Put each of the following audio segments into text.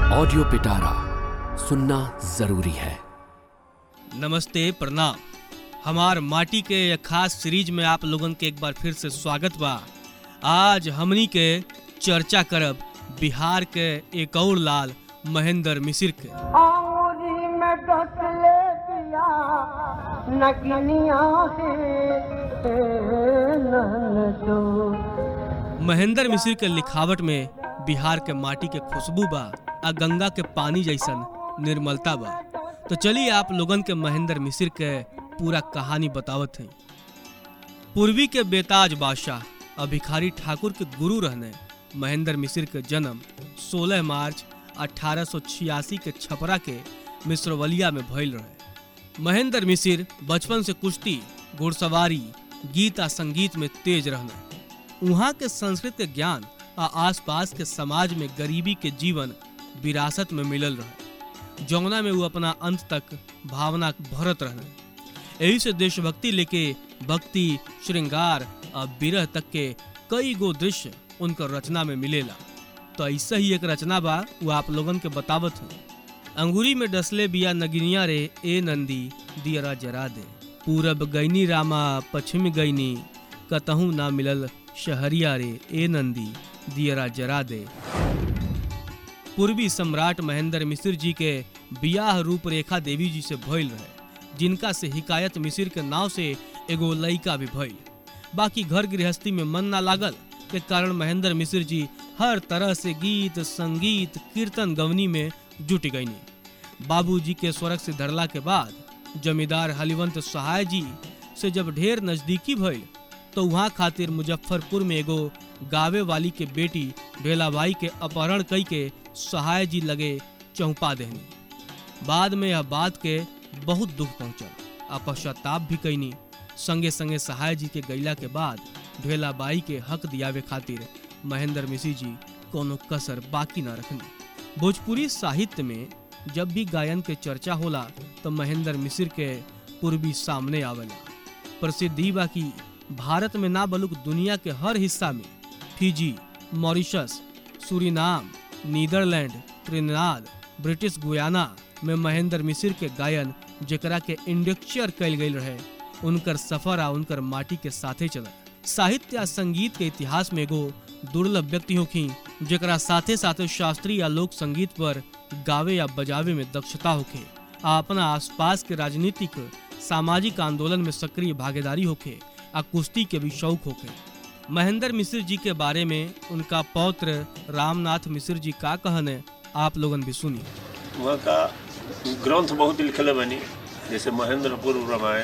Audio पिटारा सुनना जरूरी है। नमस्ते, प्रणाम। हमार माटी के एक खास सीरीज में आप लोगन के एक बार फिर से स्वागत बा। आज हमनी के चर्चा करब बिहार के एक और लाल महेंद्र मिसिर के। महेंद्र मिसिर के लिखावट में बिहार के माटी के खुशबू बा आ गंगा के पानी जैसन निर्मलता बा। तो चलिए आप लोगन के महेंद्र मिसिर के पूरा कहानी बतावत हैं। पूर्वी के बेताज बादशाह और भिखारी ठाकुर के गुरु रहने महेंद्र मिसिर के जन्म 16 मार्च 1886 के छपरा के मिश्रवलिया में भइल रहे। महेंद्र मिसिर बचपन से कुश्ती, घुड़सवारी, गीत आ संगीत में तेज रहने। वहाँ के संस्कृत के ज्ञान आ आसपास के समाज में गरीबी के जीवन विरासत में मिलल रहे, जौना में वो अपना अंत तक भावना भरत रहने। यही से देशभक्ति लेके भक्ति, श्रृंगार और विरह तक के कई गो दृश्य उनकर रचना में मिलेला। तो ऐसा ही एक रचना बा, वो आप लोगन के बतावत है। अंगूरी में डसले बिया नगिनिया रे, ए नंदी दियरा जरा दे। पूरब गईनी रामा पश्चिम गईनी, कतहूँ ना मिलल शहरिया रे, ए नंदी दियरा जरा दे। पूर्वी सम्राट महेंद्र मिसिर जी के बियाह रूपरेखा देवी जी से भइल रहे, जिनका से हिकायत मिसिर के नाव से एगो लइका भी भइल। बाकी घर गृहस्थी में मन ना लागल के कारण महेंद्र मिसिर जी हर तरह से गीत, संगीत, कीर्तन गवनी में जुट गईनी। बाबूजी के स्वर्ग से धरला के बाद जमींदार हलिवंत सहाय जी से जब ढेर नजदीकी भइल तो वहाँ खातिर मुजफ्फरपुर में एगो गावे वाली के बेटी ढेलाबाई के अपहरण कई के सहाय जी लगे चौंपा देहनी। बाद में यह बात के बहुत दुख पहुंचल, पश्चाताप भी कईनी। संगे संगे सहाय जी के गैला के बाद ढेलाबाई के हक दियावे खातिर महेंद्र मिसिर जी कोनो कसर बाकी न रखनी। भोजपुरी साहित्य में जब भी गायन के चर्चा होला तो महेंद्र मिसिर के पूर्वी सामने आवेला। प्रसिद्धि बा कि भारत में ना बलुक दुनिया के हर हिस्सा में Fiji, Mauritius, Suriname, Netherland, Trinidad, British Guyana में महेंद्र मिसिर के गायन जेकरा के इंडक्चर कइल गइल रहे, उनकर सफर आ उनकर माटी के साथे चलल। साहित्य या संगीत के इतिहास में एगो दुर्लभ व्यक्ति होखी जेकरा साथे साथे शास्त्रीय या लोक संगीत पर गावे या बजावे में दक्षता होखे, आ अपना आसपास के राजनीतिक सामाजिक आंदोलन में सक्रिय भागीदारी होखे, आ कुश्ती के भी शौक होखे। महेंद्र मिसिर जी के बारे में उनका पौत्र रामनाथ मिसिर जी का कहने आप लोगन भी सुनी। वहाँ का ग्रंथ बहुत लिखले बनी, जैसे महेंद्र पूर्व रामायण,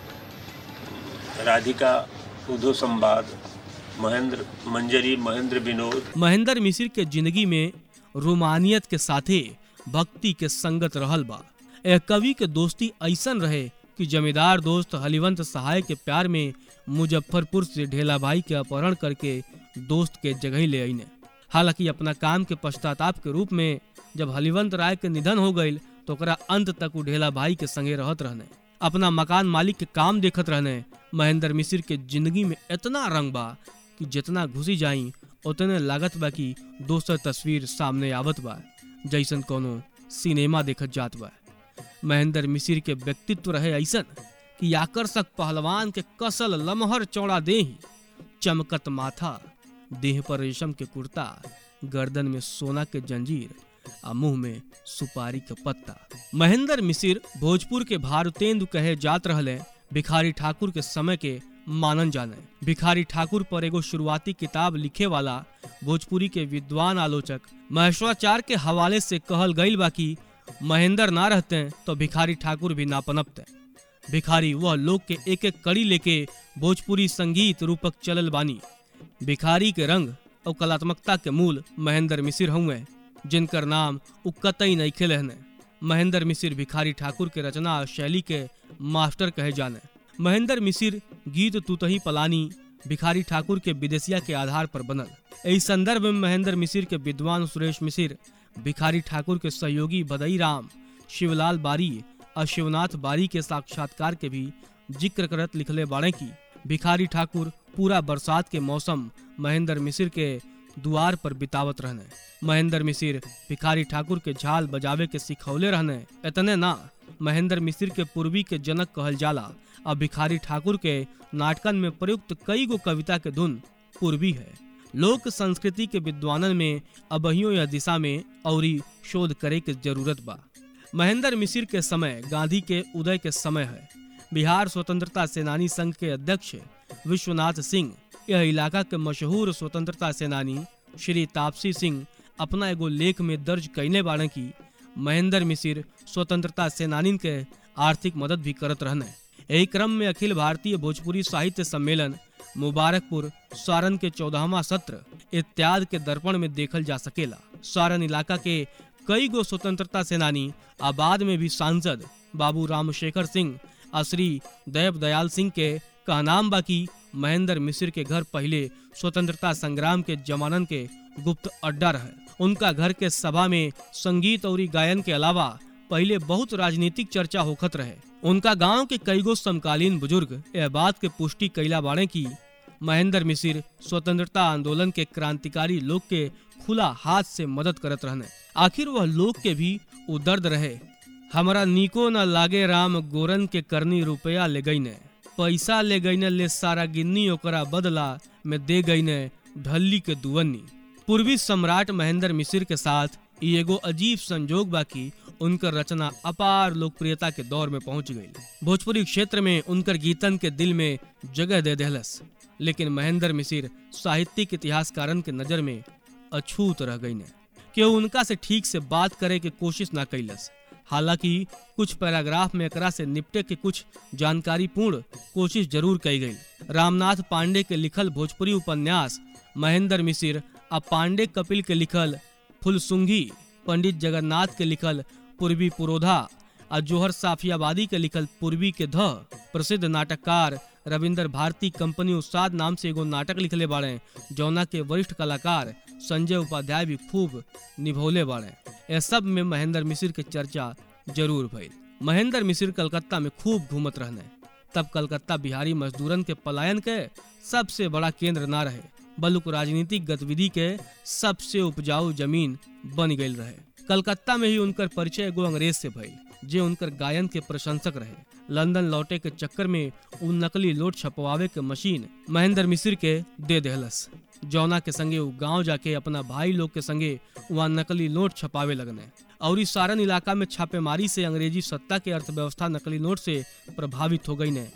राधिका उद्धव संवाद, महेंद्र मंजरी, महेंद्र विनोद। महेंद्र मिसिर के जिंदगी में रोमानियत के साथे भक्ति के संगत रहल बा। एक कवि के दोस्ती ऐसन रहे कि जमींदार दोस्त हलिवंत सहाय के प्यार में मुजफ्फरपुर से ढेलाबाई के अपहरण करके दोस्त के जगह ले आईने। हालांकि अपना काम के पश्चाताप के रूप में जब हलिवंत राय के निधन हो गई तो ओकरा अंत तक वो ढेलाबाई के संगे रहत रहने, अपना मकान मालिक के काम देखत रहने। महेंद्र मिसिर के जिंदगी में इतना रंग बा कि जितना घुसी जाई उतने लागत बा कि दोसर तस्वीर सामने आवत बा, जैसन कोनो सिनेमा देखत जात बा। महेंद्र मिसिर के व्यक्तित्व रहे ऐसन कि आकर्षक पहलवान के कसल लमहर चौड़ा देह, चमकत माथा, देह पर रेशम के कुर्ता, गर्दन में सोना के जंजीर आ मुंह में सुपारी का पत्ता। महेंद्र मिसिर भोजपुर के भारतेंदु कहे जात रहले। भिखारी ठाकुर के समय के मानन जाने। भिखारी ठाकुर पर एगो शुरुआती किताब लिखे वाला भोजपुरी के विद्वान आलोचक महेश्वराचार्य के हवाले से कहल गईल बा कि महेंद्र ना रहते तो भिखारी ठाकुर भी ना पनपते। भिखारी वह लोग के एक एक कड़ी लेके भोजपुरी संगीत रूपक चलल बानी। भिखारी के रंग और कलात्मकता के मूल महेंद्र मिसिर हुए, जिनकर नाम कतई नहीं खेलने। महेंद्र मिसिर भिखारी ठाकुर के रचना और शैली के मास्टर कहे जाने। महेंद्र मिसिर गीत तुतही पलानी भिखारी ठाकुर के विदेशिया के आधार पर बनल। इस संदर्भ में महेंद्र मिसिर के विद्वान सुरेश मिसिर भिखारी ठाकुर के सहयोगी बदई राम, शिवलाल बारी और शिवनाथ बारी के साक्षात्कार के भी जिक्र करत लिखले बाड़े की भिखारी ठाकुर पूरा बरसात के मौसम महेंद्र मिसिर के द्वार पर बितावत रहने। महेंद्र मिसिर भिखारी ठाकुर के झाल बजावे के सिखौले रहने। इतने ना, महेंद्र मिसिर के पूर्वी के जनक कहल जाला और भिखारी ठाकुर के नाटकन में प्रयुक्त कई गो कविता के धुन पूर्वी है। लोक संस्कृति के विद्वानन में अबहियों यह दिशा में औरी शोध करे के जरूरत बा। महेंद्र मिसिर के समय गांधी के उदय के समय है। बिहार स्वतंत्रता सेनानी संघ के अध्यक्ष विश्वनाथ सिंह यह इलाका के मशहूर स्वतंत्रता सेनानी श्री तापसी सिंह अपना एगो लेख में दर्ज कईने बाड़े की महेंद्र मिसिर स्वतंत्रता सेनानी के आर्थिक मदद भी करत रहने। यही क्रम में अखिल भारतीय भोजपुरी साहित्य सम्मेलन मुबारकपुर सारण के 14वां सत्र इत्यादि के दर्पण में देखल जा सकेला। सारण इलाका के कई गो स्वतंत्रता सेनानी आबाद में भी सांसद बाबू रामशेखर सिंह और श्री देव दयाल सिंह के कहनाम बाकी महेंद्र मिसिर के घर पहले स्वतंत्रता संग्राम के जमानन के गुप्त अड्डा रहे। उनका घर के सभा में संगीत और गायन के अलावा पहले बहुत राजनीतिक चर्चा होखत रहे। उनका गांव के कई गो समकालीन बुजुर्ग यह बात के पुष्टि कैला बाड़े की महेंद्र मिसिर स्वतंत्रता आंदोलन के क्रांतिकारी लोग के खुला हाथ से मदद करत रहने। आखिर वह लोग के भी वो दर्द रहे, हमारा नीको न लागे राम गोरन के करनी रुपया ले गई ने, पैसा ले गई ने ले सारा गिन्नी ओकरा बदला में दे गई ने ढल्ली के दुवन्नी। पूर्वी सम्राट महेंद्र मिसिर के साथ ये एगो अजीब संजोग बाकी उनकर रचना अपार लोकप्रियता के दौर में पहुंच गई। भोजपुरी क्षेत्र में उनकर गीतन के दिल में जगह दे देहलस। लेकिन महेंद्र मिसिर साहित्यिक इतिहासकारन के नजर में अछूत रह गई ने। केहू उनका से ठीक से बात करे के कोशिश ना कैलस। हालांकि कुछ पैराग्राफ में एकरा से निपटे के कुछ जानकारी पूर्ण कोशिश जरूर की गई। रामनाथ पांडे के लिखल भोजपुरी उपन्यास महेंद्र मिसिर और पांडे कपिल के लिखल फुलसुंगी, पंडित जगन्नाथ के लिखल पूर्वी पुरोधा और जोहर साफियाबादी के लिखल पूर्वी के ध, प्रसिद्ध नाटककार रविंद्र भारती कंपनी उस्ताद नाम से एगो नाटक लिखले बाड़े जौना के वरिष्ठ कलाकार संजय उपाध्याय भी खूब निभौले बाड़े। यह सब में महेंद्र मिसिर के चर्चा जरूर भइल। महेंद्र मिसिर कलकत्ता में खूब घूमत रहने। तब कलकत्ता बिहारी मजदूरन के पलायन के सबसे बड़ा केंद्र ना रहे, बल्कि राजनीतिक गतिविधि के सबसे उपजाऊ जमीन बन गई रहे। कलकत्ता में ही उनकर परिचय एगो अंग्रेज से भइल जे उनकर गायन के प्रशंसक रहे। लंदन लौटे के चक्कर में उन नकली नोट छपवावे के मशीन महेंद्र मिसिर के दे देहलस, जौना के संगे वो गांव जाके अपना भाई लोग के संगे वहाँ नकली नोट छपावे लगने। और इस सारण इलाका में छापेमारी से अंग्रेजी सत्ता के अर्थव्यवस्था नकली नोट से प्रभावित हो गई ने।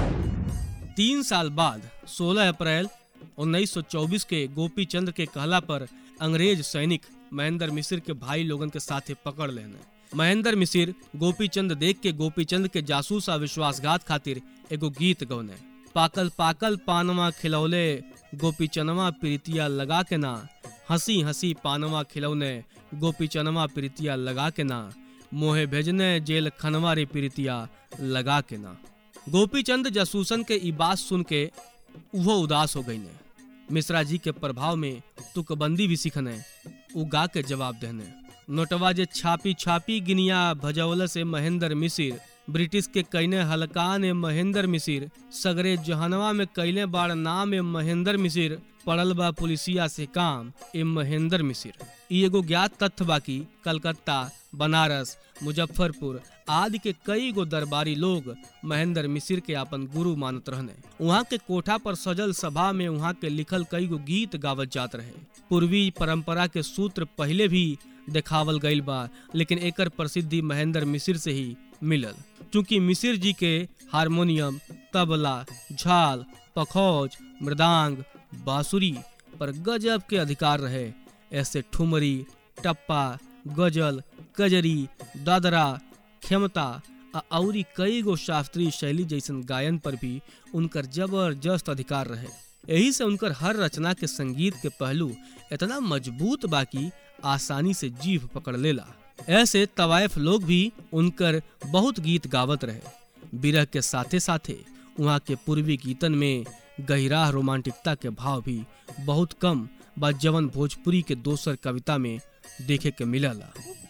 3 साल बाद 16 अप्रैल 1924 के गोपी चंद के कहला पर अंग्रेज सैनिक महेंद्र मिसिर के भाई लोगन के साथे पकड़ लेने। महेंद्र मिसिर गोपी चंद देख के गोपी चंद के जासूस आ विश्वासघात खातिर एगो गीत गौने। पाकल पाकल पानवा खिलौले गोपी चनवा प्रीतिया लगा के ना, हंसी हंसी पानवा खिलौने गोपी चनवा प्रीतिया लगा के ना, मोहे भेजने जेल खनवा रे प्रीतिया लगा के ना। गोपी चंद जासूसन के ई बात सुन के वो उदास हो गई ने। मिश्रा जी के प्रभाव में तुकबंदी भी सीखने, उगा के जवाब देने। नोटवा जे छापी छापी गिनिया भजौल से महेंद्र मिसिर, ब्रिटिश के कईने हलकान महेंद्र मिसिर, सगरे जहनवा में कैले बाड़ नाम महेंद्र मिसिर, पड़ल बा पुलिसिया से काम ए महेंद्र मिसिर। ई एगो ज्ञात तथ्य बाकी कलकत्ता, बनारस, मुजफ्फरपुर आदि के कई गो दरबारी लोग महेंद्र मिसिर के अपन गुरु मानत रहने। वहाँ के कोठा पर सजल सभा में वहाँ के लिखल कई गो गीत गावत जात रहे। पूर्वी परंपरा के सूत्र पहले भी देखावल गईल बा, लेकिन एकर प्रसिद्धि महेंद्र मिसिर से ही मिलल। चूंकि मिसिर जी के हारमोनियम, तबला, झाल, पखौज, मृदांग, बांसुरी पर गजब के अधिकार रहे। ऐसे ठुमरी, टप्पा, गजल, कजरी, दादरा, क्षमता और कई गो शास्त्रीय शैली जैसन गायन पर भी उनकर जबरदस्त अधिकार रहे। यही से उनकर हर रचना के संगीत के पहलू इतना मजबूत बाकी आसानी से जीभ पकड़ लेला। ऐसे तवायफ लोग भी उनकर बहुत गीत गावत रहे। बिरह के साथे साथे वहाँ के पूर्वी गीतन में गहिरा रोमांटिकता के भाव भी बहुत कम बा जवन भोजपुरी के दोसर कविता में देखे के मिलला।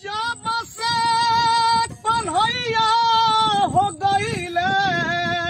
हो गईले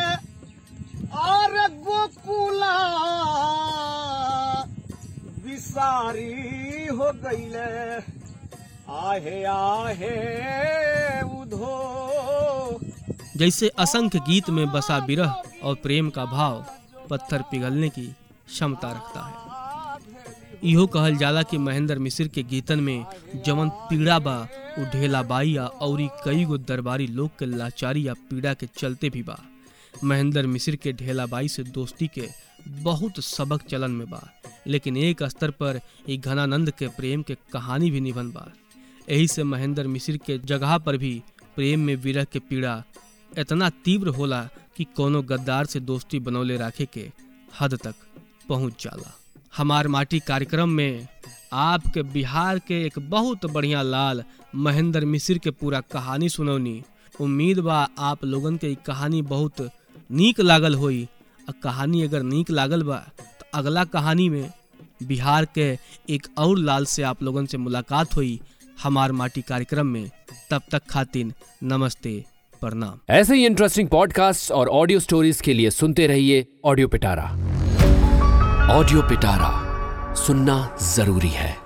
और गोकुला विष सारी हो गईले आहे आहे उधो। जैसे असंख्य गीत में बसा विरह और प्रेम का भाव पत्थर पिघलने की क्षमता रखता है। इहो कहल जाला कि महेंद्र मिसिर के गीतन में जवन पीड़ा बा उ ढेला बाइया औरी कई गो दरबारी लोग के लाचारी या पीड़ा के चलते भी बा। महेंद्र मिसिर के ढेला बाई से दोस्ती के बहुत सबक चलन में बा, लेकिन एक स्तर पर एक घनानंद के प्रेम के कहानी भी निभन बा। यही से महेंद्र मिसिर के जगह पर भी प्रेम में विरह के पीड़ा इतना तीव्र होला कि कोनो गद्दार से दोस्ती बनौले राखे के हद तक पहुंच जाला। हमार माटी कार्यक्रम में आपके बिहार के एक बहुत बढ़िया लाल महेंद्र मिसिर के पूरा कहानी सुनौनी। उम्मीद बा आप लोगन के कहानी बहुत नीक लागल होई। कहानी अगर नीक लागल बा तो अगला कहानी में बिहार के एक और लाल से आप लोगन से मुलाकात हुई हमार माटी कार्यक्रम में। तब तक खातिन नमस्ते प्रणाम। ऐसे ही इंटरेस्टिंग पॉडकास्ट और ऑडियो स्टोरीज के लिए सुनते रहिए ऑडियो पिटारा। ऑडियो पिटारा सुनना जरूरी है।